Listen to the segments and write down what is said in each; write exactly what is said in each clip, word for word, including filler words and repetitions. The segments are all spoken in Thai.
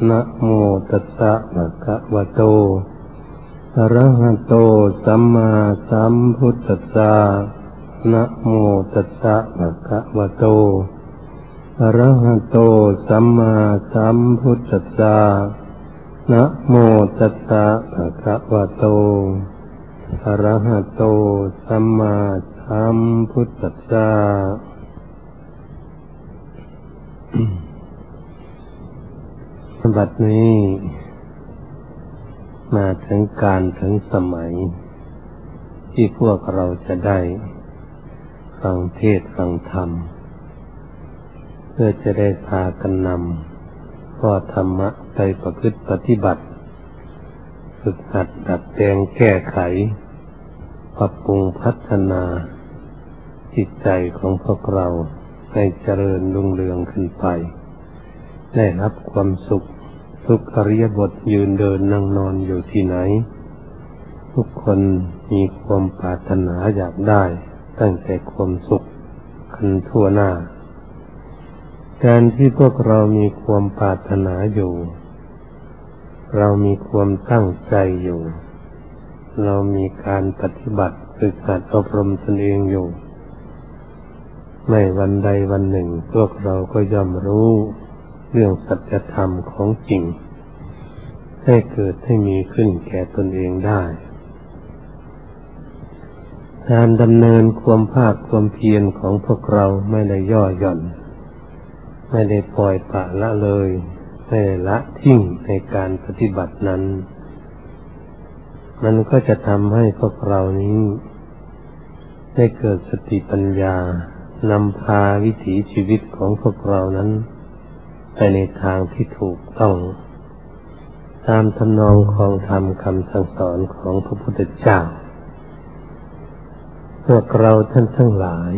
นะโมตัสสะภะคะวะโตอะระหะโตสัมมาสัมพุทธัสสะนะโมตัสสะภะคะวะโตอะระหะโตสัมมาสัมพุทธัสสะนะโมตัสสะภะคะวะโตอะระหะโตสัมมาสัมพุทธัสสะบัดนี้มาถึงการถึงสมัยที่พวกเราจะได้ฟังเทศน์ฟังธรรมเพื่อจะได้พากันนำข้อธรรมะไปประพฤติปฏิบัติฝึกหัดดัดแปลงแก้ไขปรับปรุงพัฒนาจิตใจของพวกเราให้เจริญรุ่งเรืองขึ้นไปได้รับความสุขทุกอริยบทยืนเดินนั่งนอนอยู่ที่ไหนทุกคนมีความปรารถนาอยากได้ตั้งแต่ความสุขกันทั่วหน้าการที่พวกเรามีความปรารถนาอยู่เรามีความตั้งใจอยู่เรามีการปฏิบัติฝึกหัดอบรมตนเองอยู่ไม่วันใดวันหนึ่งพวกเราก็ย่อมรู้เรื่องสัจธรรมของจริงให้เกิดให้มีขึ้นแก่ตนเองได้การดำเนินความภาคความเพียรของพวกเราไม่ได้ย่อหย่อนไม่ได้ปล่อยปละละเลยไม่ได้ละทิ้งในการปฏิบัตินั้นมันก็จะทำให้พวกเรานี้ได้เกิดสติปัญญานำพาวิถีชีวิตของพวกเรานั้นไปในทางที่ถูกต้องตามทำนองของธรรมคำสั่งสอนของพระพุทธเจ้าพวกเราท่านทั้งหลาย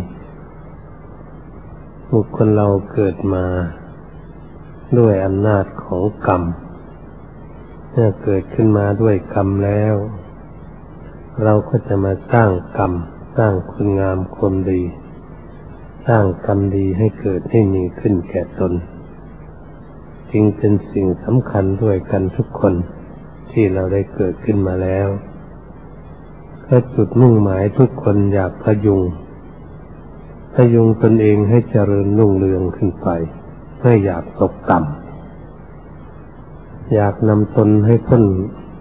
บุคคลเราเกิดมาด้วยอำนาจของกรรมเมื่อเกิดขึ้นมาด้วยกรรมแล้วเราก็จะมาสร้างกรรมสร้างคุณงามความดีสร้างกรรมดีให้เกิดให้มีขึ้นแก่ตนจึงเป็นสิ่งสำคัญด้วยกันทุกคนที่เราได้เกิดขึ้นมาแล้วก็จุดมุ่งหมายทุกคนอยากพยุงพยุงตนเองให้เจริญรุ่งเรืองขึ้นไปไม่อยากตกต่ำอยากนำตนให้พ้น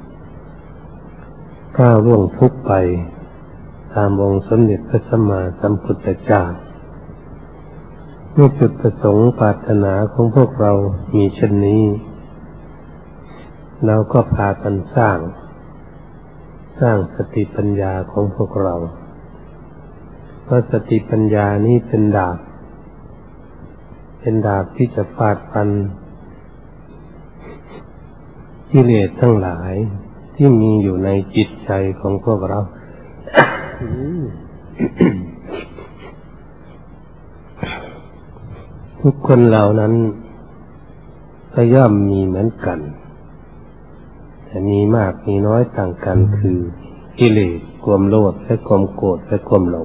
ก้าวล่วงทุกข์ไปตามองค์สมเด็จพระสัมมาสัมพุทธเจ้าเมื่อจุดประสงค์ปรารถนาของพวกเรามีเช่นนี้เราก็พากันสร้างสร้างสติปัญญาของพวกเราเพราะสติปัญญานี้เป็นดาบเป็นดาบที่จะฟาดฟันกิเลสทั้งหลายที่มีอยู่ในจิตใจของพวกเรา ทุกคนเหล่านั้นก็ย่อมมีเหมือนกันแต่มีมากมีน้อยต่างกันคือกิเลสความโลภและความโกรธและความหลง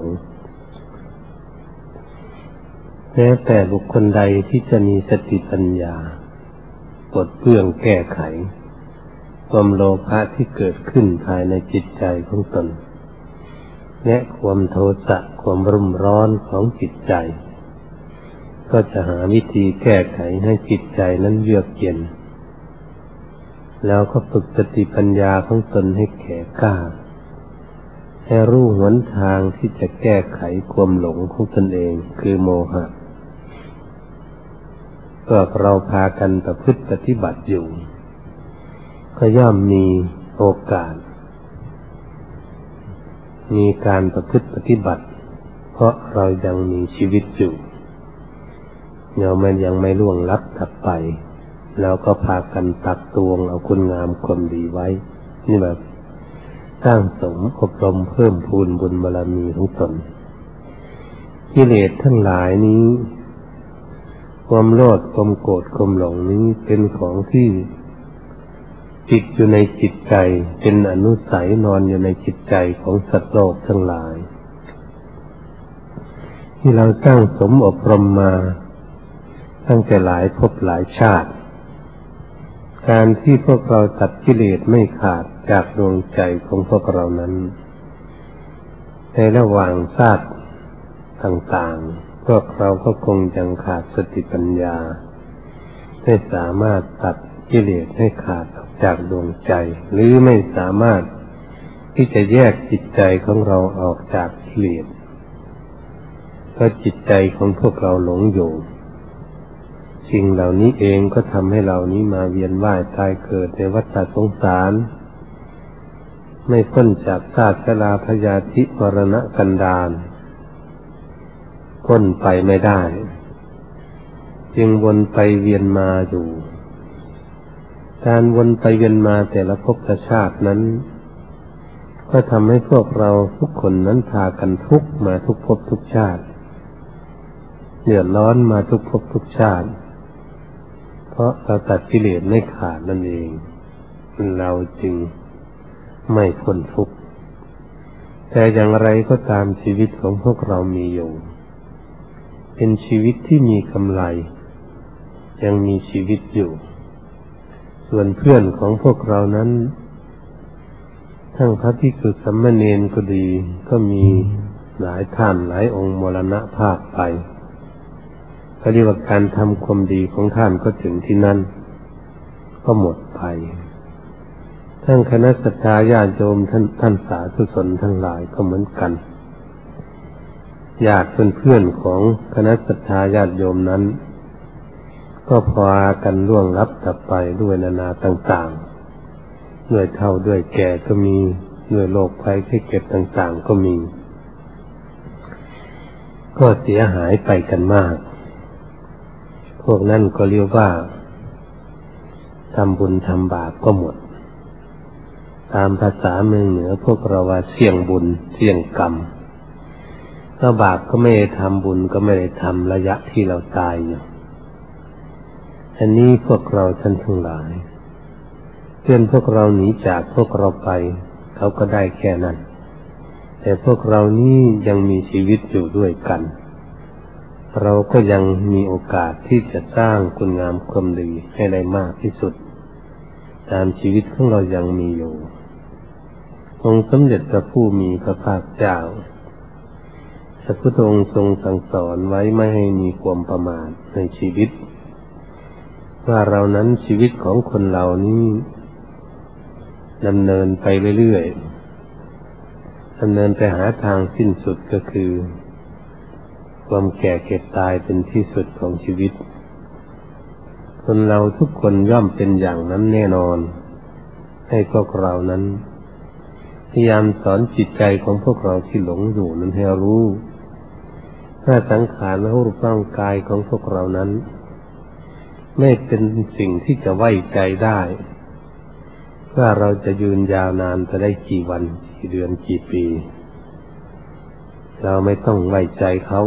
แม้แต่บุคคลใดที่จะมีสติปัญญาปลดเปลื้องแก้ไขความโลภะที่เกิดขึ้นภายในจิตใจของตนและความโทสะความรุ่มร้อนของจิตใจก็จะหาวิธีแก้ไขให้จิตใจนั้นเยือกเย็นแล้วก็ฝึกสติปัญญาของตนให้แก่กล้าให้รู้หนทางที่จะแก้ไขความหลงของตนเองคือโมหะก็เราพากันประพฤติปฏิบัติอยู่ก็ย่อมมีโอกาสมีการประพฤติปฏิบัติเพราะเรายังมีชีวิตอยู่เรามันยังไม่ล่วงลับถัดไปแล้วก็พากันตักตวงเอาคุณงามความดีไว้นี่แบบสร้างสมอบรมเพิ่มพูนบุญบารมีของตนกิเลสทั้งหลายนี้ความโลภความโกรธความหลงนี้เป็นของที่ติดอยู่ในจิตใจเป็นอนุสัยนอนอยู่ในจิตใจของสัตว์โลกทั้งหลายที่เราสร้างสมอบรมมาตั้งแต่หลายภพหลายชาติการที่พวกเราตัดกิเลสไม่ขาดจากดวงใจของพวกเรานั้นในระหว่างชาติต่างๆพวกเราก็คงยังขาดสติปัญญาไม่สามารถตัดกิเลสให้ขาดออกจากดวงใจหรือไม่สามารถที่จะแยกจิตใจของเราออกจากกิเลสเพราะจิตใจของพวกเราหลงอยู่สิ่งเหล่านี้เองก็ทำให้เรานี้มาเวียนว่ายตายเกิดในวัฏสงสารไม่พ้นจากชาติชราพยาธิมรณะกันดารพ้นไปไม่ได้จึงวนไปเวียนมาอยู่การวนไปเวียนมาแต่ละภพชาตินั้นก็ทำให้พวกเราทุกคนนั้นพากันทุกข์มาทุกภพทุกชาติเดือดร้อนมาทุกภพทุกชาติเพราะเราตัดกิเลสไม่ขาดนั่นเองเราจึงไม่พ้นทุกข์แต่อย่างไรก็ตามชีวิตของพวกเรามีอยู่เป็นชีวิตที่มีกำไรยังมีชีวิตอยู่ส่วนเพื่อนของพวกเรานั้นทั้งพระภิกษุสามเณรก็ดีก็มีหลายท่านหลายองค์มรณภาพไปก็เรียกว่าการทำความดีของท่านก็ถึงที่นั่นก็หมดไปทั้งคณะศรัทธาญาติโยมท่านท่านสาธุชนทั้งหลายก็เหมือนกันญาติเพื่อนๆของคณะศรัทธาญาติโยมนั้นก็พากันล่วงลับดับไปด้วยนานาต่างๆด้วยเฒ่าด้วยแก่ก็มีด้วยโรคภัยไข้เจ็บต่างๆก็มีก็เสียหายไปกันมากพวกนั้นก็เรียกว่าทำบุญทำบาปก็หมดตามภาษาเมืองเหนือพวกเราว่าเสี่ยงบุญเสี่ยงกรรมถ้าบาปก็ไม่ได้ทำบุญก็ไม่ได้ทำระยะที่เราตายอยู่อันนี้พวกเราท่านทั้งหลายเพื่อนพวกเราหนีจากพวกเราไปเขาก็ได้แค่นั้นแต่พวกเรานี้ยังมีชีวิตอยู่ด้วยกันเราก็ยังมีโอกาสที่จะสร้างคุณงามความดีให้ได้มากที่สุดตามชีวิตของเรายังมีอยู่องค์สมเด็จพระผู้มีพระภาคเจ้าพระพุทธองค์ทรงสั่งสอนไว้ไม่ให้มีความประมาทในชีวิตว่าเรานั้นชีวิตของคนเรานี้ดำเนินไปเรื่อยๆดำเนินไปหาทางสิ้นสุดก็คือความแก่เก็บตายเป็นที่สุดของชีวิตคนเราทุกคนย่อมเป็นอย่างนั้นแน่นอนให้พวกเรานั้นพยายามสอนจิตใจของพวกเราที่หลงอยู่นั้นให้รู้ถ้าสังขารและรูปร่างกายของพวกเรานั้นไม่เป็นสิ่งที่จะไว้ใจได้ว่าเราจะยืนยาวนานไปได้กี่วันกี่เดือนกี่ปีเราไม่ต้องไว้ใจเขา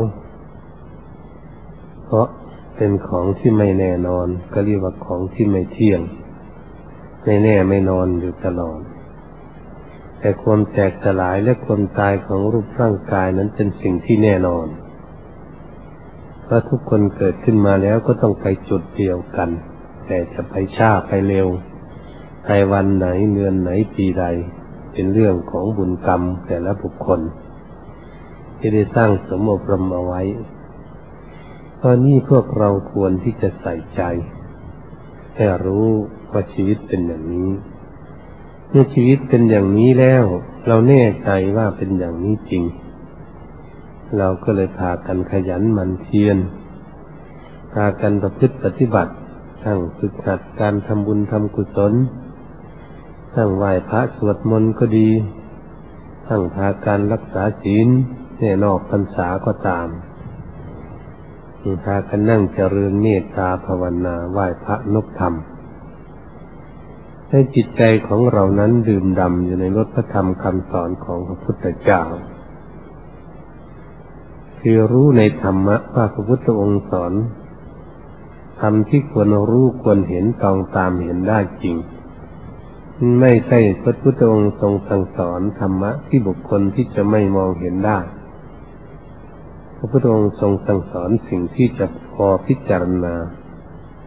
เพราะเป็นของที่ไม่แน่นอนก็เรียกว่าของที่ไม่เที่ยงไม่แน่ไม่นอนอยู่ตลอดแต่ความแตกสลายและความตายของรูปร่างกายนั้นเป็นสิ่งที่แน่นอนเพราะทุกคนเกิดขึ้นมาแล้วก็ต้องไปจุดเดียวกันแต่จะไปช้าไปเร็วไปวันไหนเดือนไหนปีใดเป็นเรื่องของบุญกรรมแต่ละบุคคลที่ได้สร้างสมอบรมเอาไว้ตอนนี้พวกเราควรที่จะใส่ใจให้รู้ว่าชีวิตเป็นอย่างนี้เมื่อชีวิตเป็นอย่างนี้แล้วเราแน่ใจว่าเป็นอย่างนี้จริงเราก็เลยพากันขยันหมั่นเพียรพากันประพฤติปฏิบัติทั้งฝึกหัดการทำบุญทำกุศลทั้งไหว้พระสวดมนต์ก็ดีทั้งพาการรักษาศีลในนอกพรรษาก็ตามพากันนั่งเจริญเมตตาภาวนาไหว้พระนบธรรมให้จิตใจของเรานั้นดื่มด่ำอยู่ในรสพระธรรมคำสอนของพระพุทธเจ้าคือรู้ในธรรมะว่าพระพุทธองค์สอนธรรมที่ควรรู้ควรเห็นต้องตามเห็นได้จริงไม่ใช่พระพุทธองค์ทรงสั่งสอนธรรมะที่บุคคลที่จะไม่มองเห็นได้พระพุทธองค์ทรงสั่งสอนสิ่งที่จะพอพิจารณา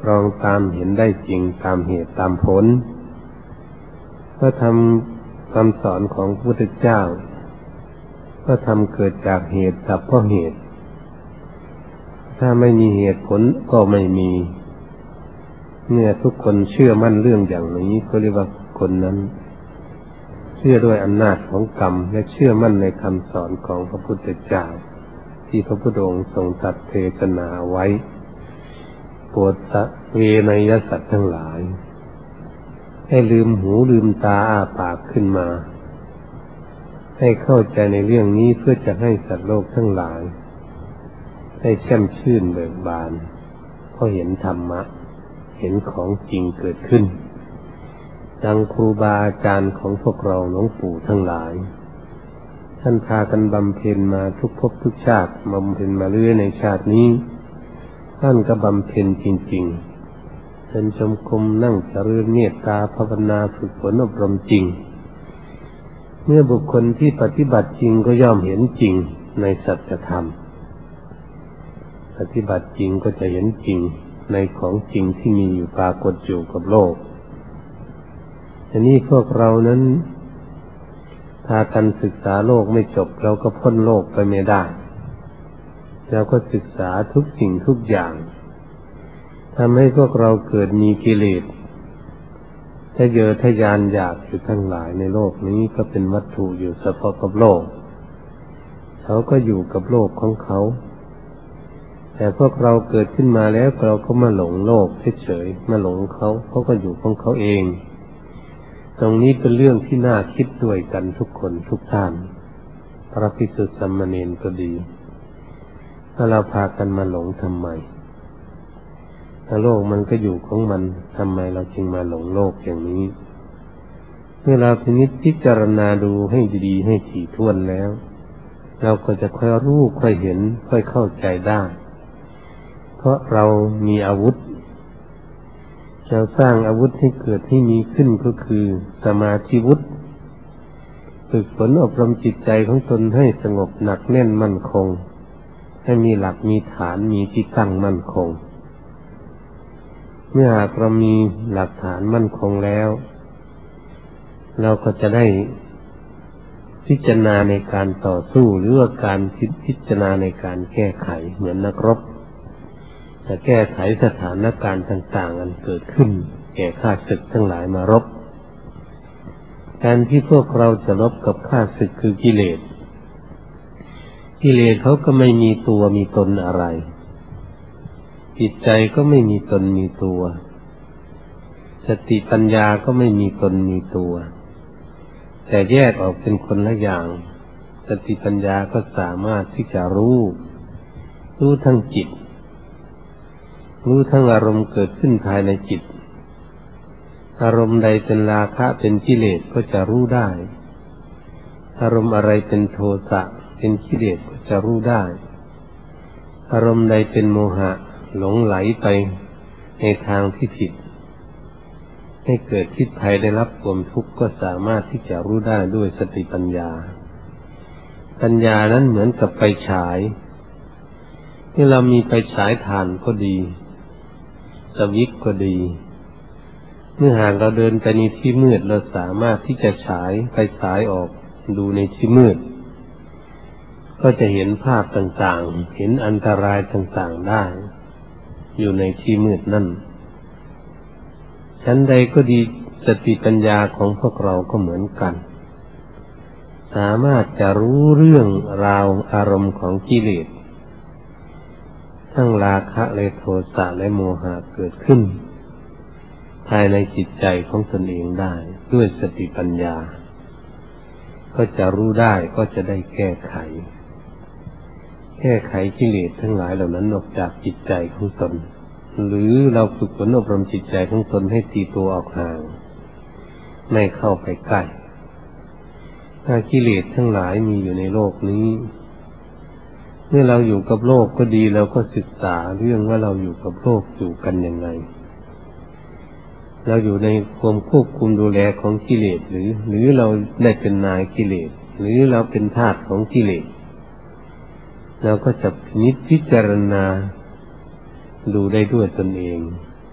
รองตามเห็นได้จริงตามเหตุตามผลก็ทำคำสอนของพระพุทธเจ้าก็ทำเกิดจากเหตุดับเพราะเหตุถ้าไม่มีเหตุผลก็ไม่มีเมื่อทุกคนเชื่อมั่นเรื่องอย่างนี้ก็เรียกว่าคนนั้นเชื่อด้วยอำนาจของกรรมและเชื่อมั่นในคำสอนของพระพุทธเจ้าที่พระพุทธองค์ทรงตรัสเทศนาไว้โปรดสัตว์เวนยสัตว์ทั้งหลายให้ลืมหูลืมตาอ้าปากขึ้นมาให้เข้าใจในเรื่องนี้เพื่อจะให้สัตว์โลกทั้งหลายให้แช่มชื่นเบิกบานเพราะเห็นธรรมะเห็นของจริงเกิดขึ้นดังครูบาอาจารย์ของพวกเราหลวงปู่ทั้งหลายท่านพากันบำเพ็ญมาทุกภพทุกชาติบำเพ็ญมาเรื่อยในชาตินี้ท่านก็บำเพ็ญจริงๆเดินจงกรมนั่งเจริญเมตตาภาวนาฝึกฝนอบรมจริงเมื่อบุคคลที่ปฏิบัติจริงก็ย่อมเห็นจริงในสัจธรรมปฏิบัติจริงก็จะเห็นจริงในของจริงที่มีอยู่ปรากฏอยู่กับโลกอันนี้พวกเรานั้นถ้าการศึกษาโลกไม่จบเราก็พ้นโลกไปไม่ได้เราก็ศึกษาทุกสิ่งทุกอย่างทำให้พวกเราเกิดมีกิเลสถ้าเยอทะยานอยากอยู่ทั้งหลายในโลกนี้ก็เป็นวัตถุอยู่เฉพาะกับโลกเขาก็อยู่กับโลกของเขาแต่พวกเราเกิดขึ้นมาแล้วเราก็มาหลงโลกเฉยๆมาหลงเขาเขาก็อยู่ของเขาเองตรงนี้เป็นเรื่องที่น่าคิดด้วยกันทุกคนทุกท่านพระภิกษุสามเณรก็ดีถ้าเราพากันมาหลงทำไมถ้าโลกมันก็อยู่ของมันทำไมเราจึงมาหลงโลกอย่างนี้เมื่อเราพินิจพิจารณาดูให้ดีๆให้ถี่ถ้วนแล้วเราก็จะค่อยรู้ค่อยเห็นค่อยเข้าใจได้เพราะเรามีอาวุธเราสร้างอาวุธให้เกิดให้มีขึ้นก็คือสมาธิวุฒิฝึกฝนอบรมจิตใจของตนให้สงบหนักแน่นมั่นคงให้มีหลักมีฐานมีที่ตั้งมั่นคงเมื่อหากเรามีหลักฐานมั่นคงแล้วเราก็จะได้พิจารณาในการต่อสู้หรือว่าการพิจารณาในการแก้ไขเหมือนนักรบจะแก้ไขสถานการณ์ต่างๆอันเกิดขึ้นแก่ข้าศึกทั้งหลายมารบการที่พวกเราจะรบกับข้าศึกคือกิเลสกิเลสเขาก็ไม่มีตัวมีตนอะไรจิตใจก็ไม่มีตนมีตัวสติปัญญาก็ไม่มีตนมีตัวแต่แยกออกเป็นคนละอย่างสติปัญญาก็สามารถที่จะรู้รู้ทั้งจิตรู้ทั้งอารมณ์เกิดขึ้นภายในจิตอารมณ์ใดเป็นราคะเป็นกิเลสก็จะรู้ได้อารมณ์อะไรเป็นโทสะเป็นกิเลสก็จะรู้ได้อารมณ์ใดเป็นโมหะหลงไหลไปในทางที่ผิดให้เกิดพิษภัยได้รับความทุกข์ก็สามารถที่จะรู้ได้ด้วยสติปัญญาปัญญานั้นเหมือนกับไฟฉายที่เรามีไฟฉายถ่านก็ดีสวิตช์ก็ดีเมื่อหากเราเดินไปในที่มืดเราสามารถที่จะฉายไฟฉายออกดูในที่มืดก็จะเห็นภาพต่างๆเห็นอันตรายต่างๆได้อยู่ในที่มืดนั่นชั้นใดก็ดีสติปัญญาของพวกเราก็เหมือนกันสามารถจะรู้เรื่องราวอารมณ์ของกิเลสทั้งราคะและโทสะและโมหะเกิดขึ้นภายในจิตใจของตนเองได้ด้วยสติปัญญาก็จะรู้ได้ก็จะได้แก้ไขแก้ไขกิเลสทั้งหลายเหล่านั้นออกจากจิตใจของตนหรือเราฝึกฝนอบรมจิตใจของตนให้ตีตัวออกห่างไม่เข้าไปใกล้ถ้ากิเลสทั้งหลายมีอยู่ในโลกนี้เมื่อเราอยู่กับโลกก็ดีเราก็ศึกษาเรื่องว่าเราอยู่กับโลกอยู่กันยังไงเราอยู่ในความควบคุมดูแลของกิเลสหรือหรือเราได้เป็นนายกิเลสหรือเราเป็นทาสของกิเลสเราก็จะพินิจพิจารณาดูได้ด้วยตนเอง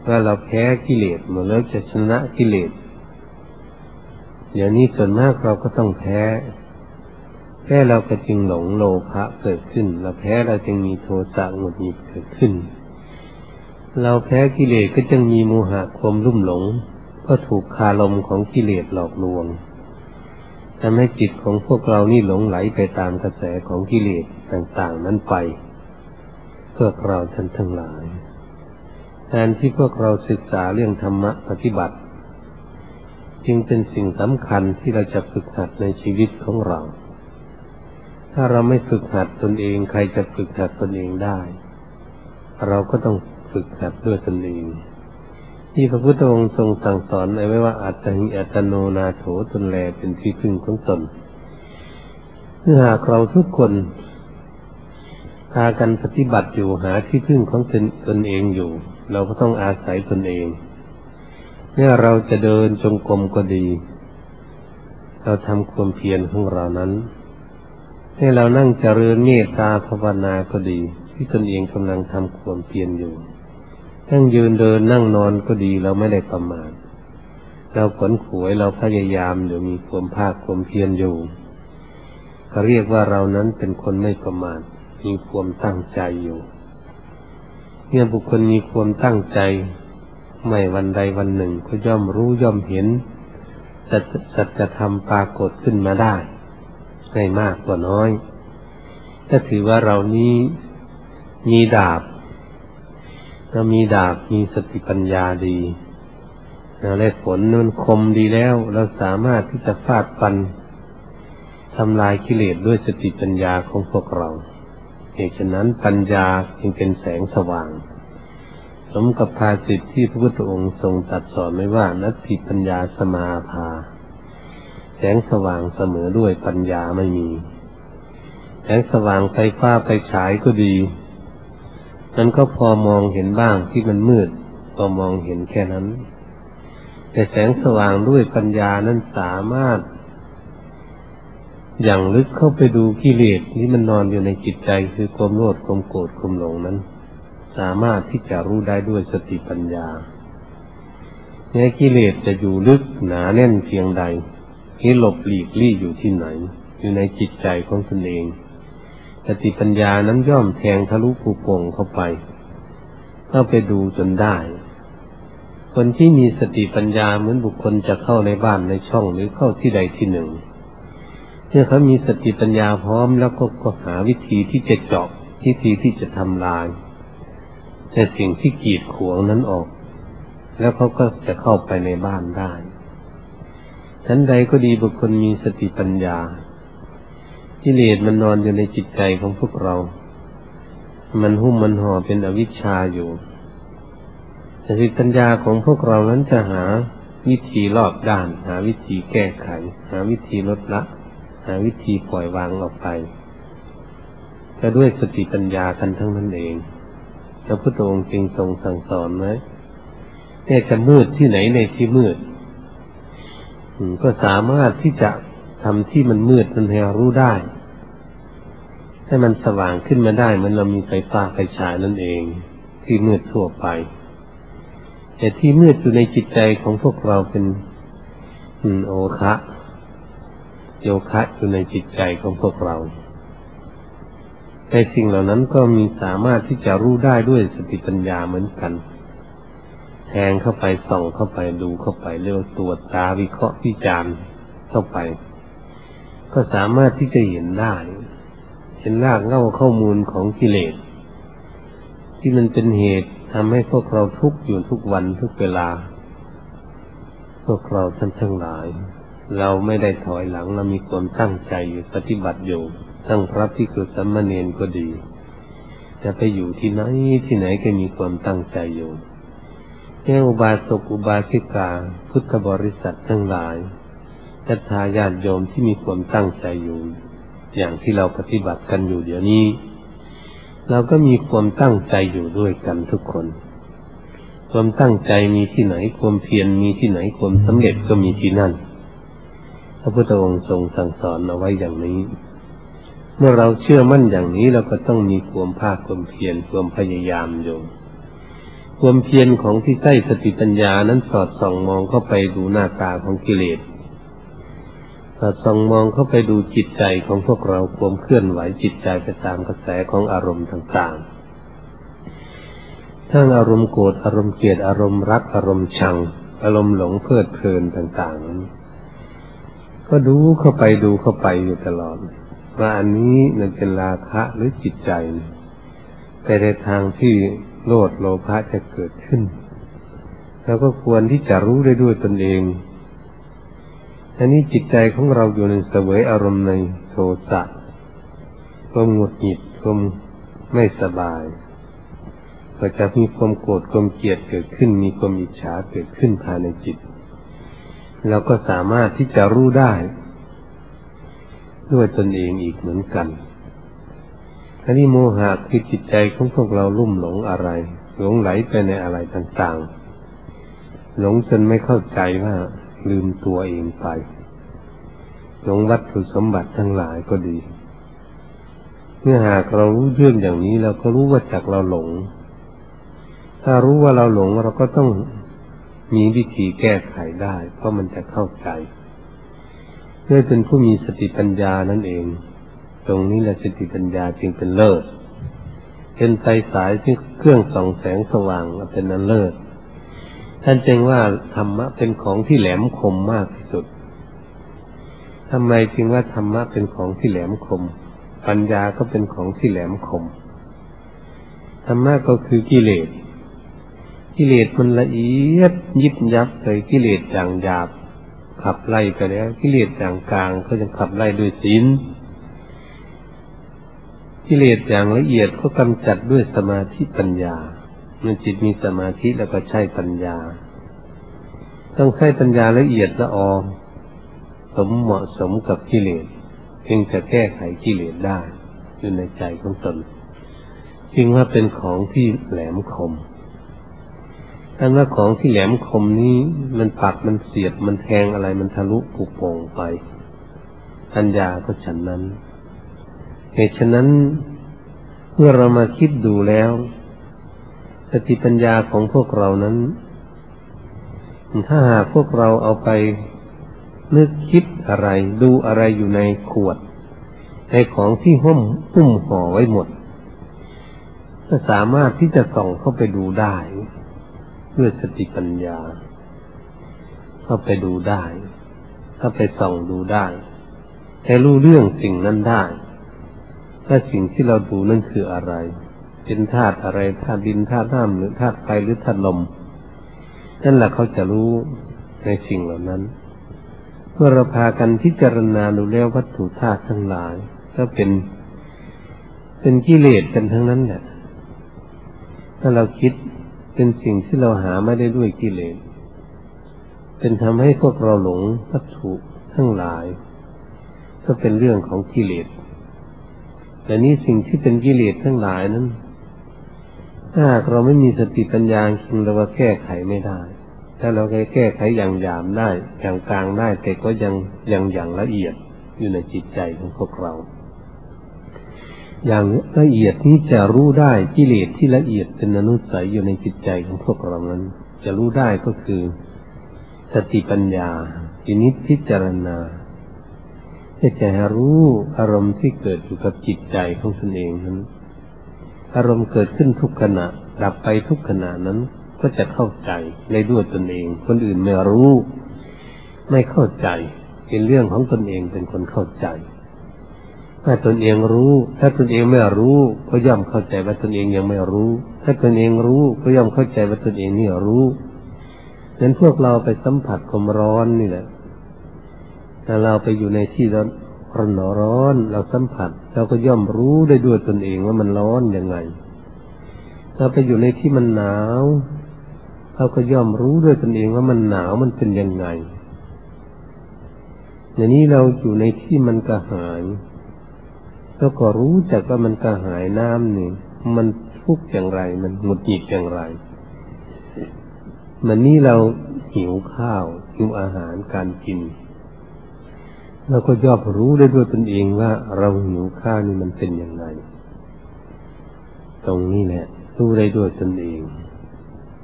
ว่าเราแพ้กิเลสหมดแล้วจะชนะกิเลสอย่างนี้ส่วนมากเราก็ต้องแพ้แพ้เราก็จึงหลงโลภะเกิดขึ้นเราแพ้เราจึงมีโทสะหงุดหงิดเกิดขึ้นเราแพ้กิเลสก็จึงมีโมหะความลุ่มหลงก็ถูกคาลมของกิเลสหลอกลวงทำให้จิตของพวกเรานี่หลงไหลไปตามกระแสของกิเลสต่างๆนั้นไปพวกเราท่านทั้งหลายแทนที่พวกเราศึกษาเรื่องธรรมะปฏิบัติจึงเป็นสิ่งสำคัญที่เราจะฝึกหัดในชีวิตของเราถ้าเราไม่ฝึกหัดตนเองใครจะฝึกหัดตนเองได้เราก็ต้องฝึกหัดด้วยตนเองที่พระพุทธองค์ทรงสั่งสอนไว้ว่าอัตถิอัตโนนาโถตนแลเป็นที่พึ่งของตนเมื่อหากเราทุกคนพากันปฏิบัติอยู่หาที่พึ่งของตนตนเองอยู่เราก็ต้องอาศัยตนเองเมื่อเราจะเดินจงกรมก็ดีเราทำความเพียรของเรานั้นให้เรานั่งเจริญเมตตาภาวนาก็ดีที่ตนเองกำลังทำความเพียรอยู่นั่งยืนเดินนั่งนอนก็ดีเราไม่ได้ประมาทเราขวนขวยเราพยายามอยู่มีความภาคความเพียรอยู่เขาเรียกว่าเรานั้นเป็นคนไม่ประมาทมีความตั้งใจอยู่เมื่อบุคคลมีความตั้งใจไม่วันใดวันหนึ่งก็ย่อมรู้ย่อมเห็นสัจธรรมปรากฏขึ้นมาได้ไม่มากกว่าน้อยถ้าถือว่าเรานี้มีดาบเรามีดาบมีสติปัญญาดีและผลมันคมดีแล้วเราสามารถที่จะฟาดฟันทำลายกิเลสด้วยสติปัญญาของพวกเราเหตุฉะนั้นปัญญาจึงเป็นแสงสว่างสมกับภาษิตที่พระพุทธองค์ทรงตรัสสอนไว้ว่านัตถิปัญญาสมาภาแสงสว่างเสมอด้วยปัญญาไม่มีแสงสว่างไฟฟ้าไฟฉายก็ดีมันก็พอมองเห็นบ้างที่มันมืดพอมองเห็นแค่นั้นแต่แสงสว่างด้วยปัญญานั้นสามารถอย่างลึกเข้าไปดูกิเลสที่มันนอนอยู่ในจิตใจคือความโลภความโกรธความหลงนั้นสามารถที่จะรู้ได้ด้วยสติปัญญาแม้กิเลสจะอยู่ลึกหนาแน่นเพียงใดให้หลบหลีกลี่อยู่ที่ไหนอยู่ในจิตใจของตนเองสติปัญญานั้นย่อมแทงทะลุภูโป่งเข้าไปเข้าไปดูจนได้คนที่มีสติปัญญาเหมือนบุคคลจะเข้าในบ้านในช่องหรือเข้าที่ใดที่หนึ่งเมื่อเขามีสติปัญญาพร้อมแล้วก็ก็หาวิธีที่จะเจาะวิธีที่จะทำลายแต่สิ่งที่กีดขวางนั้นออกแล้วเขาก็จะเข้าไปในบ้านได้ชั้นใดก็ดีบุคคลมีสติปัญญากิเลสมันนอนอยู่ในจิตใจของพวกเรามันหุ้มมันห่อเป็นอวิชชาอยู่สติปัญญาของพวกเรานั้นจะหาวิธีรอบด้านหาวิธีแก้ไขหาวิธีลดละหาวิธีปล่อยวางออกไปก็ด้วยสติปัญญากันทั้งนั้นเองพระพุทธองค์จึงทรงสั่งสอนไว้แม้จะมืดที่ไหนในที่มืดก็สามารถที่จะทำที่มันมืดนั้นให้รู้ได้ให้มันสว่างขึ้นมาได้เหมือนเรามีไฟฟ้าไฟฉายนั่นเองที่มืดทั่วไปแต่ที่มืดอยู่ในจิตใจของพวกเราเป็นโอคะโยคะอยู่ในจิตใจของพวกเราแต่สิ่งเหล่านั้นก็มีสามารถที่จะรู้ได้ด้วยสติปัญญาเหมือนกันแทงเข้าไปส่องเข้าไปดูเข้าไปเรียกว่าตรวจตาวิเคราะห์วิจารณ์เข้าไปก็สามารถที่จะเห็นได้เห็นรากเหง้าข้อมูลของกิเลสที่มันเป็นเหตุทำให้พวกเราทุกข์อยู่ทุกวันทุกเวลาพวกเราท่านทั้งหลายเราไม่ได้ถอยหลังเรามีความตั้งใจอยู่ปฏิบัติอยู่ทั้งพระภิกษุสามเณรก็ดีจะไปอยู่ที่ไหนที่ไหนก็มีความตั้งใจอยู่แก่อุบาสกอุบาสิกาพุทธบริษัททั้งหลายศรัทธาญาติโยมที่มีความตั้งใจอยู่อย่างที่เราปฏิบัติกันอยู่เดี๋ยวนี้เราก็มีความตั้งใจอยู่ด้วยกันทุกคนความตั้งใจมีที่ไหนความเพียรมีที่ไหนความสำเร็จก็มีที่นั่นพระพุทธองค์ทรงสั่งสอนเอาไว้อย่างนี้เมื่อเราเชื่อมั่นอย่างนี้เราก็ต้องมีความภาคความเพียรความพยายามอยู่ความเพียรของที่ใช้สติปัญญานั้นสอดส่องมองเข้าไปดูหน้าตาของกิเลสสอดส่องมองเข้าไปดูจิตใจของพวกเราความเคลื่อนไหวจิตใจไปตามกระแสของอารมณ์ต่างๆทั้งอารมณ์โกรธอารมณ์เกลียดอารมณ์รักอารมณ์ชังอารมณ์หลงเพลิดเพลินต่างๆนั้นก็ดูเข้าไปดูเข้าไปอยู่ตลอดว่าอันนี้มันเป็นราคะหรือจิตใจแต่ในทางที่โลภโลภะจะเกิดขึ้นเราก็ควรที่จะรู้ได้ด้วยตนเองอันนี้จิตใจของเราอยู่ในเสวยอารมณ์ในโทสะความหงุดหงิดความไม่สบายก็จะมีความโกรธความเกลียดเกิดขึ้นมีความอิจฉาเกิดขึ้นภายในจิตเราก็สามารถที่จะรู้ได้ด้วยตนเองอีกเหมือนกันอันนี้โมหะคือจิตใจของพวกเราลุ่มหลงอะไรหลงไหลไปในอะไรต่างๆหลงจนไม่เข้าใจว่าลืมตัวเองไปหลงวัตถุสมบัติทั้งหลายก็ดีเมื่อหากเรารู้เรื่องอย่างนี้เราก็รู้ว่าจากเราหลงถ้ารู้ว่าเราหลงเราก็ต้องมีวิธีแก้ไขได้เพราะมันจะเข้าใจเพื่อเป็นผู้มีสติปัญญานั่นเองตรงนี้แหละสติปัญญาจึงเป็นเลิศเป็นไฟสายที่เครื่องส่องแสงสว่างเป็นอันเลิศท่านจึงว่าธรรมะเป็นของที่แหลมคมมากที่สุดทำไมจึงว่าธรรมะเป็นของที่แหลมคมปัญญาก็เป็นของที่แหลมคมธรรมะก็คือกิเลสกิเลสมันละเอียดยิบยับเลยกิเลสอย่างหยาบขับไล่ไปแล้วกิเลสอย่างกลางก็จะขับไล่ด้วยศีลกิเลสอย่างละเอียดก็กำจัดด้วยสมาธิปัญญาเมื่อจิตมีสมาธิแล้วก็ใช้ปัญญาต้องใช้ปัญญาละเอียดละออสมเหมาะสมกับกิเลสจึงจะแก้ไขกิเลสได้อยู่ในใจของตนจึงว่าเป็นของที่แหลมคมอันว่าของที่แหลมคมนี้มันปักมันเสียบมันแทงอะไรมันทะลุปุโป่งไปปัญญาก็ฉันนั้นเหตุฉะนั้นเมื่อเรามาคิดดูแล้วสติปัญญาของพวกเรานั้นถ้าหากพวกเราเอาไปนึกคิดอะไรดูอะไรอยู่ในขวดในของที่หุ้มหุ้มห่อไว้หมดก็สามารถที่จะส่องเข้าไปดูได้ด้วยสติปัญญาเข้าไปดูได้เข้าไปส่องดูได้ให้รู้เรื่องสิ่งนั้นได้ว่าสิ่งที่เราดูนั่นคืออะไรเป็นธาตุอะไรธาตุดินธาตุน้ำหรือธาตุไฟหรือธาตุลมนั่นแหละเขาจะรู้ในสิ่งเหล่านั้นเมื่อเราพากันพิจารณาดูแล้ววัตถุธาตุทั้งหลายก็เป็นเป็นกิเลสกันทั้งนั้นแหละถ้าเราคิดเป็นสิ่งที่เราหาไม่ได้ด้วยกิเลสเป็นทำให้พวกเราหลงวัตถุทั้งหลายก็เป็นเรื่องของกิเลสแต่นี้สิ่งที่เป็นกิเลสทั้งหลายนั้นถ้าหากเราไม่มีสติปัญญาจริงเราก็แก้ไขไม่ได้ถ้าเราแก้ไขอย่างหยาบได้อย่างกลางได้แต่ก็ยังยังอย่างละเอียดอยู่ในจิตใจของพวกเราอย่างละเอียดนี้จะรู้ได้กิเลสที่ละเอียดเป็นอนุสัยอยู่ในจิตใจของพวกเรานั้นจะรู้ได้ก็คือสติปัญญาพินิจพิจารณาจะจะรู้อารมณ์ที่เกิดอยู่กับจิตใจของตนเองนั้นอารมณ์เกิดขึ้นทุกขณะดับไปทุกขณะนั้นก็จะเข้าใจในด้วยตนเองคนอื่นไม่รู้ไม่เข้าใจเป็นเรื่องของตนเองเป็นคนเข้าใจถ้าตนเองรู้ถ้าตนเองไม่รู้ก็ย่อมเข้าใจว่าตนเองยังไม่รู้ถ้าตนเองรู้ก็ย่อมเข้าใจว่าตนเองนี่รู้ฉะนั้นพวกเราไปสัมผัสความร้อนนี่แหละถ้าเราไปอยู่ในที่ร้อนร้อนร้อนเราสัมผัสเราก็ย่อมรู้ได้ด้วยตนเองว่ามันร้อนยังไงถ้าไปอยู่ในที่มันหนาวเราก็ย่อมรู้ด้วยตนเองว่ามันหนาวมันเป็นยังไงอย่างนี้เราอยู่ในที่มันกระหายแล้วก็รู้จักว่ามันกระหายน้ำนี่มันทุกข์อย่างไรมันหงุดหงิดอย่างไรมันนี่เราหิวข้าวหิวอาหารการกินเราก็ย่อมรู้ได้ด้วยตนเองว่าเราหิวข้าวนี่มันเป็นอย่างไรตรงนี้แหละรู้ได้ด้วยตนเอง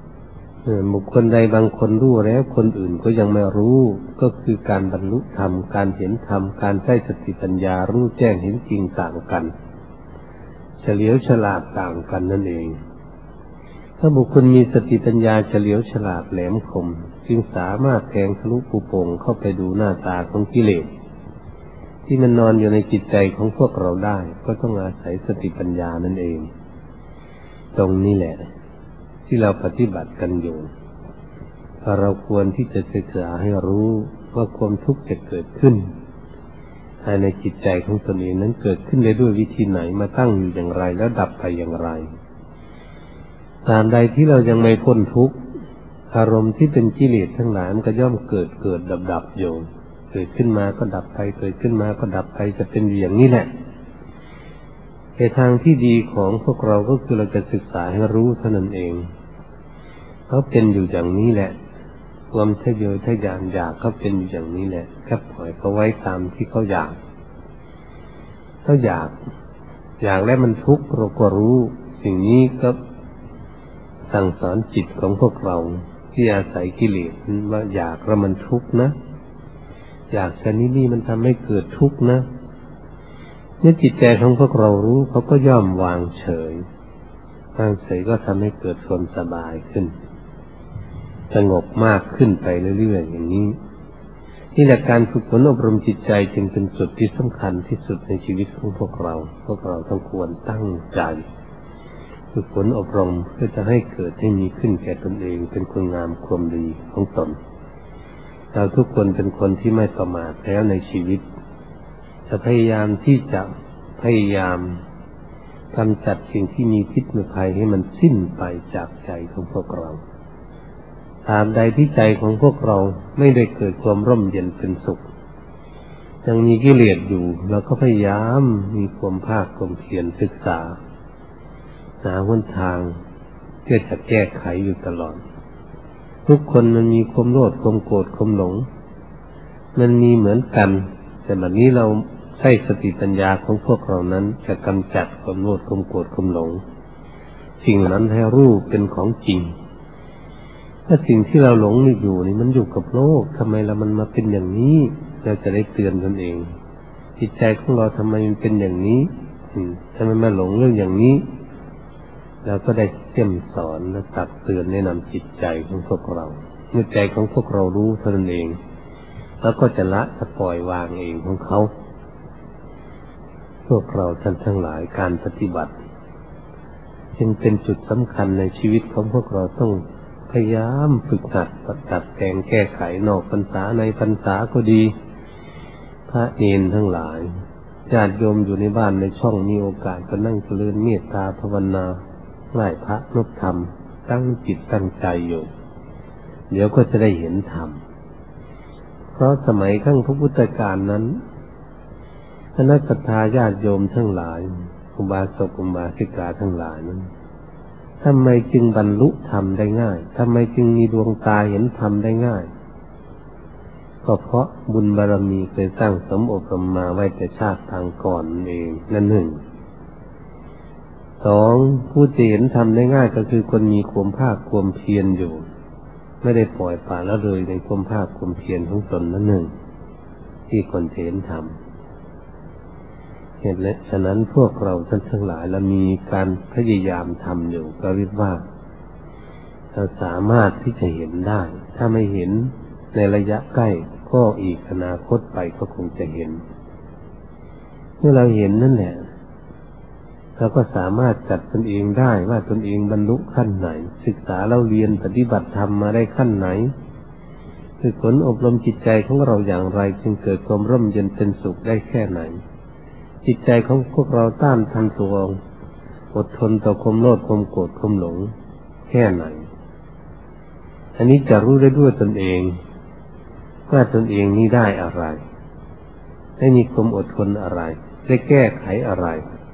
บุคคลใดบางคนรู้แล้วคนอื่นก็ยังไม่รู้ก็คือการบรรลุธรรมการเห็นธรรมการใช้สติปัญญารู้แจ้งเห็นจริงต่างกันเฉลียวฉลาดต่างกันนั่นเองถ้าบุคคลมีสติปัญญาเฉลียวฉลาดแหลมคมจึงสามารถแทงทะลุปุโป่งเข้าไปดูหน้าตาของกิเลสที่มันนอนอยู่ในจิตใจของพวกเราได้ก็ต้องอาศัยสติปัญญานั่นเองตรงนี้แหละที่เราปฏิบัติกันอยู่เราควรที่จะศึกษาให้รู้ว่าความทุกข์จะเกิดขึ้นภายในจิตใจของตนเองนั้นเกิดขึ้นได้ด้วยวิธีไหนมาตั้งอยู่อย่างไรแล้วดับไปอย่างไรตามใดที่เรายังไม่พ้นทุกข์อารมณ์ที่เป็นกิเลสทั้งหลายมันก็ย่อมเกิดเกิดดับดับอยู่เกิดขึ้นมาก็ดับไปเกิดขึ้นมาก็ดับไปจะเป็นอย่างนี้แหละแต่ทางที่ดีของพวกเราก็คือเราจะศึกษาให้รู้เท่านั้นเองเขาเป็นอยู่อย่างนี้แหละความทะเยอทะยานอยากเขาเป็นอยู่อย่างนี้แหละแค่ปล่อยเขาไว้ตามที่เขาอยากเขาอยากอยากแล้วมันทุกข์เราก็รู้สิ่งนี้ก็สั่งสอนจิตของพวกเราที่อาศัยกิเลสว่าอยากแล้วมันทุกข์นะอยากชนิดนี้มันทำให้เกิดทุกข์นะเมื่อจิตใจของพวกเรารู้เขาก็ย่อมวางเฉยวางเฉยก็ทำให้เกิดความสบายขึ้นสงบมากขึ้นไปเรื่อยๆอย่างนี้นี่แหละการฝึกฝนอบรมจิตใจจึงเป็นจุดที่สำคัญที่สุดในชีวิตของพวกเราพวกเราต้องควรตั้งใจฝึกฝนอบรมเพื่อจะให้เกิดให้มีขึ้นแก่ตนเองเป็นคุณงามความดีของตนเราทุกคนเป็นคนที่ไม่ประมาทแล้วในชีวิตจะพยายามที่จะพยายามกำจัดสิ่งที่มีพิษมีภัยให้มันสิ้นไปจากใจของพวกเราตราบใดที่ใจของพวกเราไม่ได้เกิดความร่มเย็นเป็นสุขยังมีกิเลสอยู่เราก็พยายามมีความภาคความเพียรศึกษาหาหนทางเพื่อจะแก้ไขอยู่ตลอดทุกคนมันมีความโลภความโกรธความหลงมันมีเหมือนกันแต่บัดนี้เราใช้สติปัญญาของพวกเรานั้นจะกำจัดความโลภความโกรธความหลงสิ่งนั้นให้รู้เป็นของจริงถ้าสิ่งที่เราหลงนี่อยู่นี่มันอยู่กับโลกทำไมเรามันมาเป็นอย่างนี้เราจะได้เตือนตนเองจิตใจของเราทำไมมันเป็นอย่างนี้ทำไมมาหลงเรื่องอย่างนี้เราก็ได้เสี่ยมสอนและตักเตือนแนะนำจิตใจของพวกเราเมื่อใจของพวกเรารู้เท่านั้นเองแล้วก็จะละจะปล่อยวางเองของเขาพวกเราท่านทั้งหลายการปฏิบัติจึงเป็นจุดสำคัญในชีวิตของพวกเราต้องพยายามฝึกหัดตัดแต่งแก้ไขนอกพรรษาในพรรษาก็ดีพระเณรทั้งหลายญาติโยมอยู่ในบ้านในช่องมีโอกาสก็นั่งเจริญเมตตาภาวนาไหว้พระนบธรรมตั้งจิตตั้งใจอยู่เดี๋ยวก็จะได้เห็นธรรมเพราะสมัยครั้งพระพุทธกาลนั้นคณะศรัทธาญาติโยมทั้งหลายอุบาสกอุบาสิกาทั้งหลายนั้นทำไมจึงบรรลุธรรมได้ง่ายทำไมจึงมีดวงตาเห็นธรรมได้ง่ายก็เพราะบุญบารมีเคยสร้างสมอบรมมาไว้แต่ชาติทางก่อนเองนั่นหนึ่งสองผู้จะเห็นธรรมได้ง่ายก็คือคนมีความภาคความเพียรอยู่ไม่ได้ปล่อยปละละเลยในความภาคความเพียรของตนนั่นหนึ่งที่คนจะเห็นธรรมเหตุและฉะนั้นพวกเราท่านทั้งหลายเรามีการพยายามทำอยู่ก็เรียกว่าเราสามารถที่จะเห็นได้ถ้าไม่เห็นในระยะใกล้ก็อีกอนาคตไปก็คงจะเห็นเมื่อเราเห็นนั่นแหละเราก็สามารถจัดตนเองได้ว่าตนเองบรรลุขั้นไหนศึกษาเราเรียนปฏิบัติธรรมมาได้ขั้นไหนฝึกฝนอบรมจิตใจของเราอย่างไรจึงเกิดความร่มเย็นเป็นสุขได้แค่ไหนจิตใจของพวกเราต้านทานตัวอดทนต่อความโลภความโกรธความหลงแค่ไหนอันนี้จะรู้ได้ด้วยตนเองว่าตนเองนี้ได้อะไรได้มีความอดทนอะไรได้แก้ไขอะไร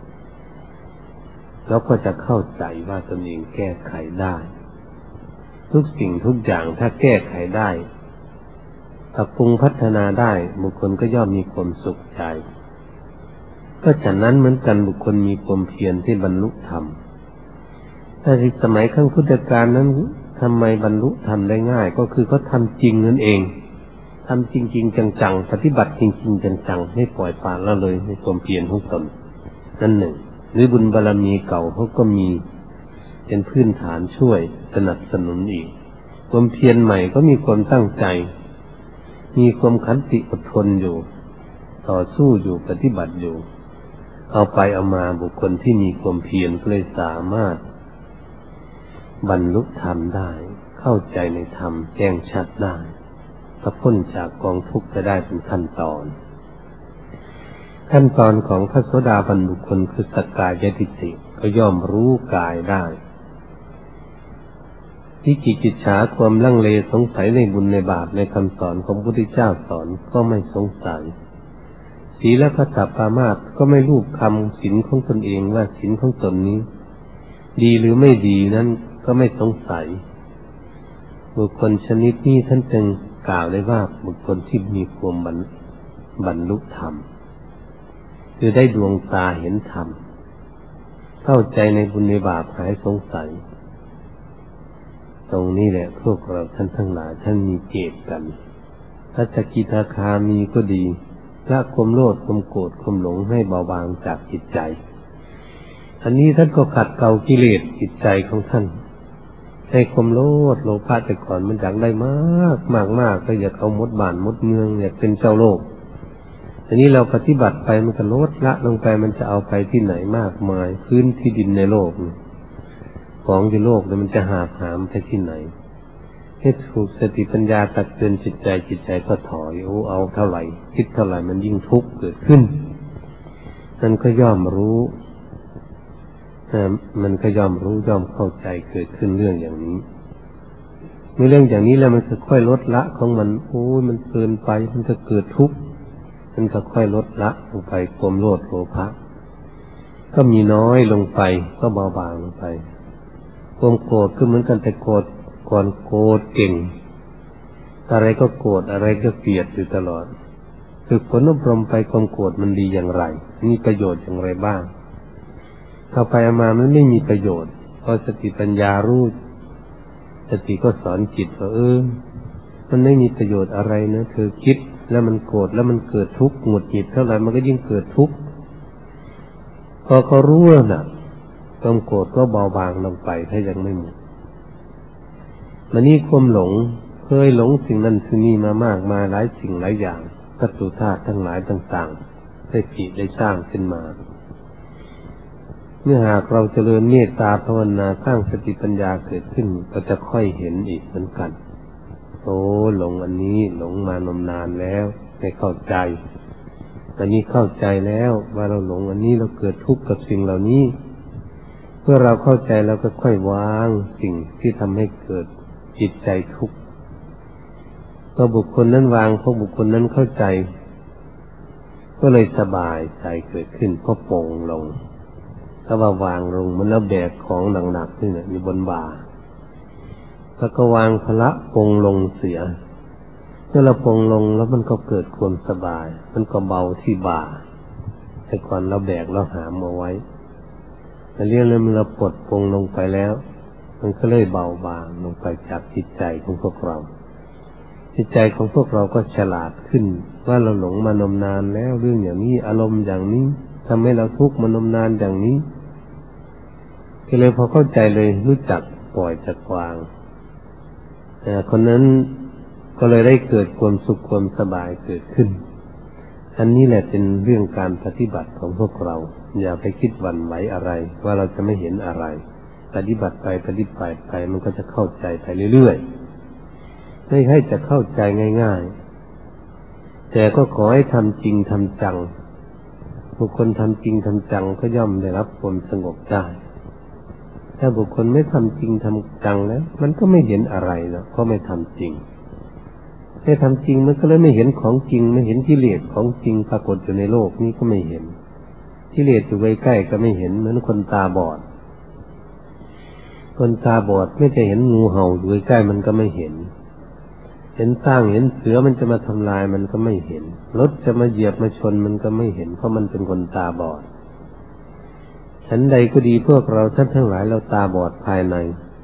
แล้วก็จะเข้าใจว่าตนเองแก้ไขได้ทุกสิ่งทุกอย่างถ้าแก้ไขได้ปรับปรุงพัฒนาได้บุคคลก็ย่อมมีความสุขใจก็ฉะนั้นเหมือนกันบุคคลมีความเพียรที่บรรลุธรรมแต่ในสมัยครั้งพุทธกาลนั้นทำไมบรรลุธรรมได้ง่ายก็คือเขาทำจริงนั่นเองทำจริงๆจังๆปฏิบัติจริงๆจังๆไม่ปล่อยปละละเลยในความเพียรของตนนั่นหนึ่งหรือบุญบารมีเก่าเขาก็มีเป็นพื้นฐานช่วยสนับสนุนอีกความเพียรใหม่ก็มีความตั้งใจมีความขันติอดทนอยู่ต่อสู้อยู่ปฏิบัติอยู่เอาไปเอามาบุคคลที่มีความเพียรก็เลยสามารถบรรลุธรรมได้เข้าใจในธรรมแจ้งชัดได้ก็พ้นจากกองทุกข์ไปได้เป็นขั้นตอนขั้นตอนของพระโสดาบันบุคคลคือสักกายทิฏฐิก็ย่อมรู้กายได้ที่กิจฉาความลังเลสงสัยในบุญในบาปในคำสอนของพระพุทธเจ้าสอนก็ไม่สงสัยศีลพัตตปามาสก็ไม่รูปคำศีลของตนเองว่าศีลของตนนี้ดีหรือไม่ดีนั้นก็ไม่สงสัยบุคคลชนิดนี้ท่านจึงกล่าวได้ว่าบุคคลที่มีความบรรลุธรรมคือได้ดวงตาเห็นธรรมเข้าใจในบุญในบาปหายสงสัยตรงนี้แหละพวกเราท่านทั้งหลายท่านมีเกตกันถ้าสกิทาคามีก็ดีละความโลภความโกรธความหลงให้เบาบางจากจิตใจอันนี้ท่านก็ขัดเกลากิเลสจิตใจของท่านให้ความโลภโลภะแต่ก่อนมันอยากได้มากมากมากก็อยากเอามดบ้านมดเมืองอยากเป็นเจ้าโลกอันนี้เราปฏิบัติไปมันก็ลดละลงไปมันจะเอาไปที่ไหนมากมายพื้นที่ดินในโลกของในโลกเนี่ยมันจะหาหามไปที่ไหนให้ถูกสติปัญญาตักเตือนจิตใจจิตใจก็ถอยโอ้เอาเท่าไหร่คิดเท่าไหร่มันยิ่งทุกข์เกิดขึ้นนั่นก็ย่อมรู้มันก็ย่อมรู้ย่อมเข้าใจเกิดขึ้นเรื่องอย่างนี้เมื่อเรื่องอย่างนี้แล้วมันจะค่อยลดละของมันโอ้ยมันเกินไปมันจะเกิดทุกข์มันก็ค่อยลดละลงไปความโลภโลภะก็มีน้อยลงไปก็เบาบางลงไปความโกรธก็เหมือนกันแต่โกรธก่อนโกรธเก่งอะไรก็โกรธอะไรก็เกลียดอยู่ตลอดฝึกฝนอบรมไปความโกรธมันดีอย่างไรมีประโยชน์อย่างไรบ้างเข้าไปเอามามันไม่มีประโยชน์พอสติปัญญารู้สติก็สอนจิตว่าเออมันไม่มีประโยชน์อะไรนะเธอคิดแล้วมันโกรธแล้วมันเกิดทุกข์หงุดหงิดเท่าไหร่มันก็ยิ่งเกิดทุกข์พอเขารู้น่ะความโกรธก็เบาบางลงไปถ้ายังไม่หมดมันนี่ความหลงเคยหลงสิ่งนั้นสิ่งนี้มามากมาหลายสิ่งหลายอย่างศัตรูธาตุทั้งหลายต่างๆได้ผิดได้สร้างขึ้นมาเมื่อหากเราเจริญเมตตาภาวนาสร้างสติปัญญาเกิดขึ้นก็จะค่อยเห็นอีกเหมือนกันโอ้หลงอันนี้หลงมานมนานแล้วไม่เข้าใจอันนี้เข้าใจแล้วว่าเราหลงอันนี้เราเกิดทุกข์กับสิ่งเหล่านี้เมื่อเราเข้าใจแล้วก็ค่อยวางสิ่งที่ทำให้เกิดจิตใจทุกข์พอบุคคลนั้นวางพอบุคคลนั้นเข้าใจก็เลยสบายใจเกิดขึ้นก็โปร่งลงถ้าว่าวางลงมันแล้วแบกของหนักๆนี่นะอยู่บนบ่าแล้วก็วางภาระปรงลงเสียเมื่อเราปรงลงแล้วมันก็เกิดความสบายมันก็เบาที่บ่าแต่ก่อนเราแบกเราหามเอาไว้แต่เรื่องนั้นมันเราปลดปรงลงไปแล้วมันก็เลยเบาบางลงไปจากจิตใจของพวกเราจิตใจของพวกเราก็ฉลาดขึ้นว่าเราหลงมานมนานแล้วเรื่องอย่างนี้อารมณ์อย่างนี้ทำให้เราทุกข์มานมนานอย่างนี้ก็เลยพอเข้าใจเลยรู้จักปล่อยจักวางแต่คนนั้นก็เลยได้เกิดความสุขความสบายเกิดขึ้นอันนี้แหละเป็นเรื่องการปฏิบัติของพวกเราอย่าไปคิดหวั่นไหวอะไรว่าเราจะไม่เห็นอะไรปฏิบัติไปปฏิบัติไปมันก็จะเข้าใจไปเรื่อยๆไม่ให้จะเข้าใจง่ายๆแต่ก็ขอให้ทำจริงทำจังบุคคลทำจริงทำจังก็ย่อมได้รับความสงบได้ถ้าบุคคลไม่ทำจริงทำจังแล้วมันก็ไม่เห็นอะไรนะเพราะไม่ทำจริงไม่ทำจริงมันก็เลยไม่เห็นของจริงไม่เห็นกิเลสของจริงปรากฏอยู่ในโลกนี้ก็ไม่เห็นกิเลสอยู่ใกล้ๆก็ไม่เห็นเหมือนคนตาบอดคนตาบอดไม่จะเห็นงูเห่าอยู่ใกล้ๆมันก็ไม่เห็นเห็นสร้างเห็นเสือมันจะมาทำลายมันก็ไม่เห็นรถจะมาเหยียบมาชนมันก็ไม่เห็นเพราะมันเป็นคนตาบอดฉันใดก็ดีพวกเราท่านทั้งหลายเราตาบอดภายใน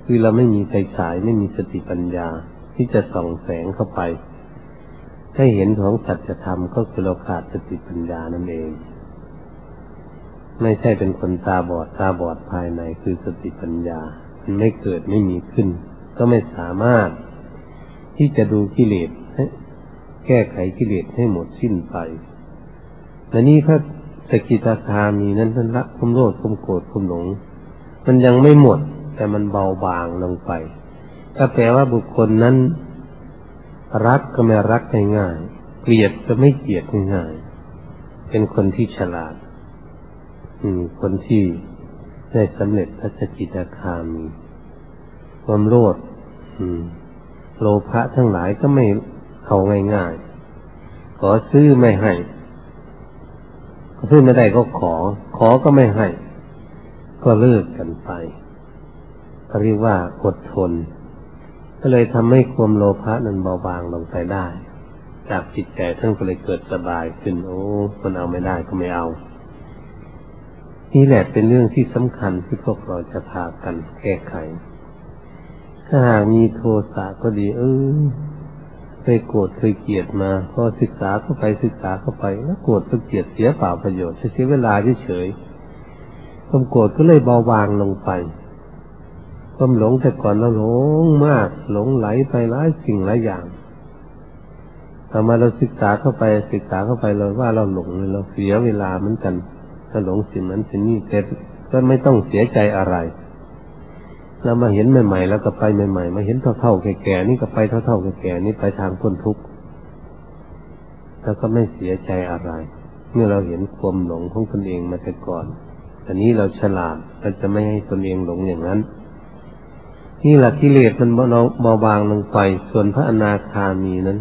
คือเราไม่มีไฟฉายไม่มีสติปัญญาที่จะส่องแสงเข้าไปให้เห็นของสัจธรรมก็คือเราขาดสติปัญญานั่นเองไม่ใช่เป็นคนตาบอดตาบอดภายในคือสติปัญญามันไม่เกิดไม่มีขึ้นก็ไม่สามารถที่จะดูกิเลสแก้ไขกิเลสให้หมดสิ้นไปและนี่พระสกิทาคามีนั้นท่านละความโลภความโกรธความหลงมันยังไม่หมดแต่มันเบาบางลงไปก็แปลว่าบุคคลนั้นรักก็ไม่รักง่ายๆเกลียดก็ไม่เกลียดง่ายๆเป็นคนที่ฉลาดอืมคนที่ได้สำเร็จพระสกิทาคามีความโลภอืมโลภะทั้งหลายก็ไม่เอาง่ายๆขอซื้อไม่ให้ซื้อไม่ได้ก็ขอขอก็ไม่ให้ก็เลิกกันไปเรียกว่าอดทนก็เลยทำให้ความโลภะนั้นเบาบางลงไปได้จากจิตใจท่านก็เลยเกิดสบายขึ้นโอ้มันเอาไม่ได้ก็ไม่เอานี่แหละเป็นเรื่องที่สำคัญที่พวกเราจะพากันแก้ไขถ้าหากมีโทสะก็ดีเออเคยโกรธเคยเกลียดมาพอศึกษาเข้าไปศึกษาเข้าไปแล้วโกรธก็เกลียดเสียเปล่าประโยชน์เสียเวลาเฉยๆความโกรธก็เลยเบาบางลงไปความหลงแต่ก่อนเราหลงมากหลงไหลไปหลายสิ่งหลายอย่างต่อมาเราศึกษาเข้าไปศึกษาเข้าไปเราว่าเราหลงเราเสียเวลาเหมือนกันถ้าหลงสิ่งนั้นสิ่งนี้แต่ก็ไม่ต้องเสียใจอะไรเรามาเห็นใหม่ๆแล้วก็ไปใหม่ๆมาเห็นเท่าๆแก่ๆนี่ก็ไปเท่าๆแก่ๆนี่ไปทางพ้นทุกข์แล้วก็ไม่เสียใจอะไรเมื่อเราเห็นความหลงของตนเองมาแต่ก่อนอันนี้เราฉลาดเราจะไม่ให้ตนเองหลงอย่างนั้นนี่แหละกิเลสมันเบาบางลงไปส่วนพระอนาคามีนั้น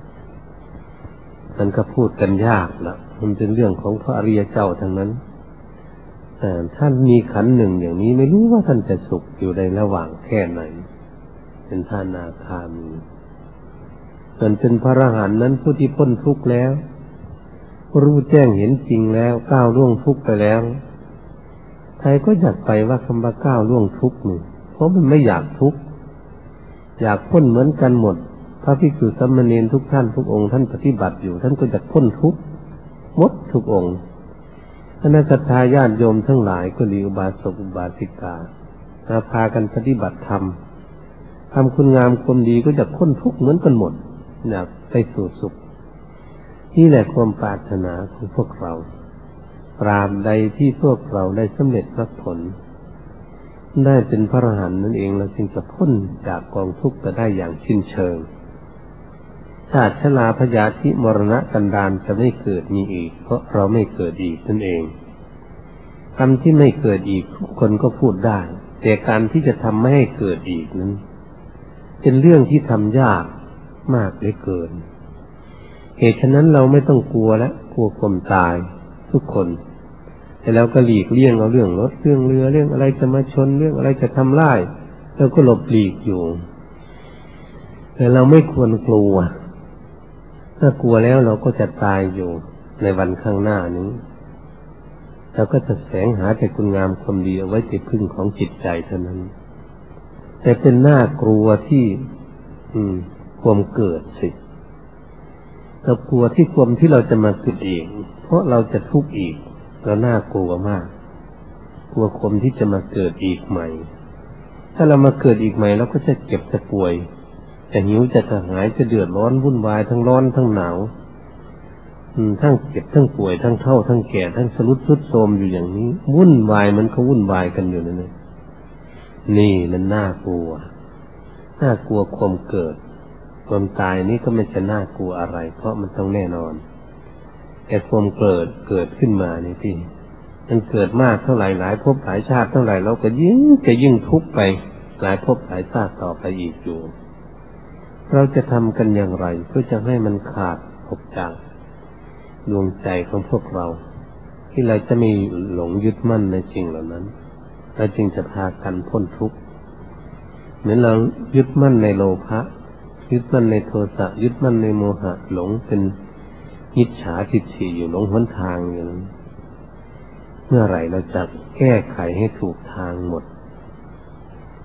มันก็พูดกันยากละมันเป็นเรื่องของพระอริยเจ้าทั้งนั้นท่านมีขันธ์หนึ่งอย่างนี้ไม่รู้ว่าท่านจะสุขอยู่ในระหว่างแค่ไหนเป็นพระอนาคามีส่วนเป็นพระอรหันต์นั้นผู้ที่พ้นทุกข์แล้วรู้แจ้งเห็นจริงแล้วก้าวล่วงทุกข์ไปแล้วใครก็อยากไปว่าคำว่าก้าวล่วงทุกข์นี่เพราะมันไม่อยากทุกข์อยากพ้นเหมือนกันหมดพระภิกษุสามเณรทุกท่านทุกองค์ท่านปฏิบัติอยู่ท่านก็อยากพ้นทุกข์หมดทุกองค์คณะศรัทธาญาติโยมทั้งหลายก็ดีอุบาสกอุบาสิกาพากันปฏิบัติธรรมทำคุณงามความดีก็จะพ้นทุกข์เหมือนกันหมดอยากไปสู่สุขนี่แหละความปรารถนาของพวกเราตราบใดที่พวกเราได้สำเร็จมรรคผลได้เป็นพระอรหันต์นั่นเองเราจึงจะพ้นจากกองทุกข์ไปได้อย่างสิ้นเชิงชาติชราพยาธิมรณะกันดารจะไม่เกิดมีอีกเพราะเราไม่เกิดอีกนั่นเองคำที่ไม่เกิดอีกทุกคนก็พูดได้แต่การที่จะทำไม่ให้เกิดอีกนั้นเป็นเรื่องที่ทำยากมากเหลือเกินเหตุฉะนั้นเราไม่ต้องกลัวแล้วกลัวความตายทุกคนแต่เราก็หลีกเลี่ยงเอาเรื่องรถเรื่องเรือเรื่องอะไรจะมาชนเรื่องอะไรจะทำร้ายเราก็หลบหลีกอยู่แต่เราไม่ควรกลัวถ้ากลัวแล้วเราก็จะตายอยู่ในวันข้างหน้านี้เราก็จะแสวงหาแต่คุณงามความดีเอาไว้เป็นพึ่งของจิตใจเท่านั้นแต่เป็นน่ากลัวที่อืมความเกิดสิเรากลัวที่ความที่เราจะมาเกิดเองเพราะเราจะทุกข์อีกเราน่ากลัวมากกลัวความที่จะมาเกิดอีกใหม่ถ้าเรามาเกิดอีกใหม่เราก็จะเจ็บจะป่วยจะหิวจะกระหายจะเดือดร้อนวุ่นวายทั้งร้อนทั้งหนาวทั้งเจ็บทั้งป่วยทั้งเฒ่าทั้งแก่ทั้งสรุดทรุดโทรมอยู่อย่างนี้วุ่นวายมันก็วุ่นวายกันอยู่นั่นเองนี่มันน่ากลัวน่ากลัวความเกิดความตายนี่ก็ไม่จะน่ากลัวอะไรเพราะมันต้องแน่นอนแต่ความเกิดเกิดขึ้นมานี่ที่มันเกิดมากเท่าไหร่หลายภพหลายชาติเท่าไหร่เราก็ยิ่งจะยิ่งทุกข์ไปหลายภพหลายชาติต่อไปอีกอยู่เราจะทำกันอย่างไรเพื่อจะให้มันขาดออกจากดวงใจของพวกเราที่เราจะไม่หลงยึดมั่นในสิ่งเหล่านั้นเราจึงจะพากันพ้นทุกข์เหมือนเรายึดมั่นในโลภะยึดมั่นในโทสะยึดมั่นในโมหะหลงเป็นมิจฉาทิฏฐิอยู่หลงหนทางอย่างนั้นเมื่อไหร่เราจะแก้ไขให้ถูกทางหมด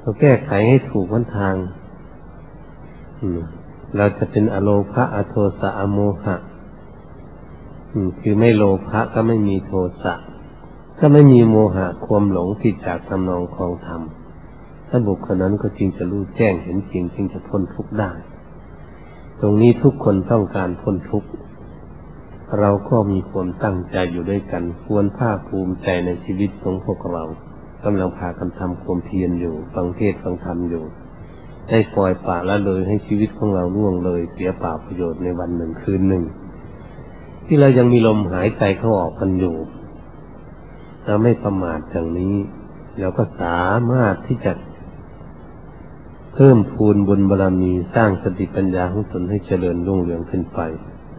เราแก้ไขให้ถูกหนทางเราจะเป็นอโลภะอโทสะอโมหะคือไม่โลภะก็ไม่มีโทสะก็ไม่มีโมหะความหลงผิดจากทำนองครองธรรมถ้าบุคคลนั้นก็จึงจะรู้แจ้งเห็นจริงจึงจะพ้นทุกข์ได้ตรงนี้ทุกคนต้องการพ้นทุกข์เราก็มีความตั้งใจอยู่ด้วยกันควรภาคภูมิใจในชีวิตของพวกเรากำลังพากันทำความเพียรอยู่ฟังเทศน์ฟังธรรมอยู่ได้ปล่อยปละละเลยให้ชีวิตของเราล่วงเลยเสียเปล่าประโยชน์ในวันหนึ่งคืนหนึ่งที่เรายังมีลมหายใจเข้าออกกันอยู่เราไม่ประมาทอย่างนี้เราก็สามารถที่จะเพิ่มพูนบุญบารมีสร้างสติปัญญาของตนให้เจริญรุ่งเรืองขึ้นไป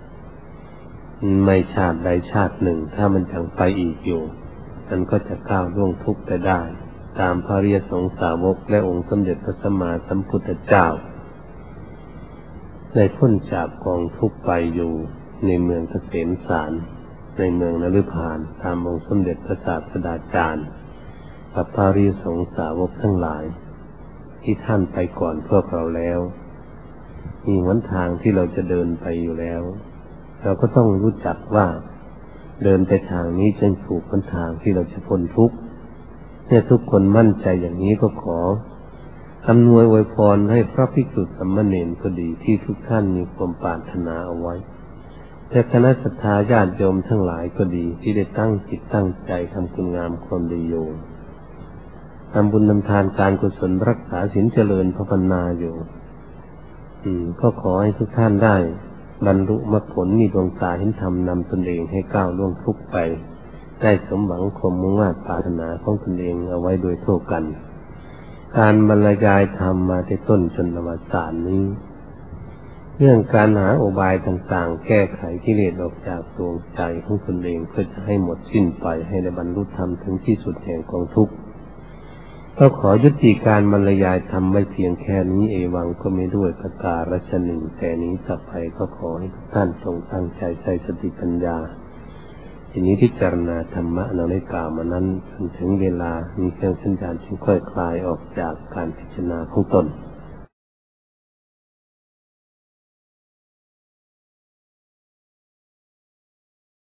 ไม่ชาติใดชาติหนึ่งถ้ามันยังไปอีกอยู่มันก็จะก้าวล่วงทุกข์ไปได้ตามพระอริยสงสาวกและองค์สมเด็จพระสัมมาสัมพุทธเจ้าได้พ้นจากกองทุกข์ไปอยู่ในเมืองเกษมสารในเมืองนฤพานตามองค์สมเด็จพระศาสดาจารย์กับพระอริยสงสาวกทั้งหลายที่ท่านไปก่อนพวกเราแล้วมีหนทางที่เราจะเดินไปอยู่แล้วเราก็ต้องรู้จักว่าเดินไปทางนี้จึงถูกหนทางที่เราจะพ้นทุกข์เนี่ยทุกคนมั่นใจอย่างนี้ก็ขออำนวยอวยพรให้พระภิกษุสามเณรก็ดีที่ทุกท่านมีความปรารถนาเอาไว้แต่คณะศรัทธาญาติโยมทั้งหลายก็ดีที่ได้ตั้งจิตตั้งใจทำคุณงามความดีอยู่ทำบุญทำทานการกุศลรักษาศีลเจริญภาวนาอยู่อืมก็ขอให้ทุกท่านได้บรรลุมรรคผลมีดวงตาเห็นธรรมนำตนเองให้ก้าวล่วงทุกข์ไปได้สมหวังความมุ่งมั่นปรารถนาของตนเองเอาไว้โดยทั่วกันการบรรยายธรรมมาแต่ต้นจนอวสานนี้เรื่องการหาอุบายต่างๆแก้ไขกิเลสออกจากดวงใจของตนเองเพื่อจะให้หมดสิ้นไปให้ได้บรรลุธรรมถึงที่สุดแห่งกองทุกข์ก็ขอยุติการบรรยายธรรมไว้เพียงแค่นี้เอวังก็ไม่ด้วยประการฉะหนึ่งแต่นี้ต่อไปก็ขอให้ทุกท่านจงตั้งใจใช้สติปัญญาทีนี้พิจารณาธรรมะเราได้กล่าวมานั้นจนถึงเวลามีเครื่องสัญญาณจึงค่อยคลายออกจากการพิจารณาของตน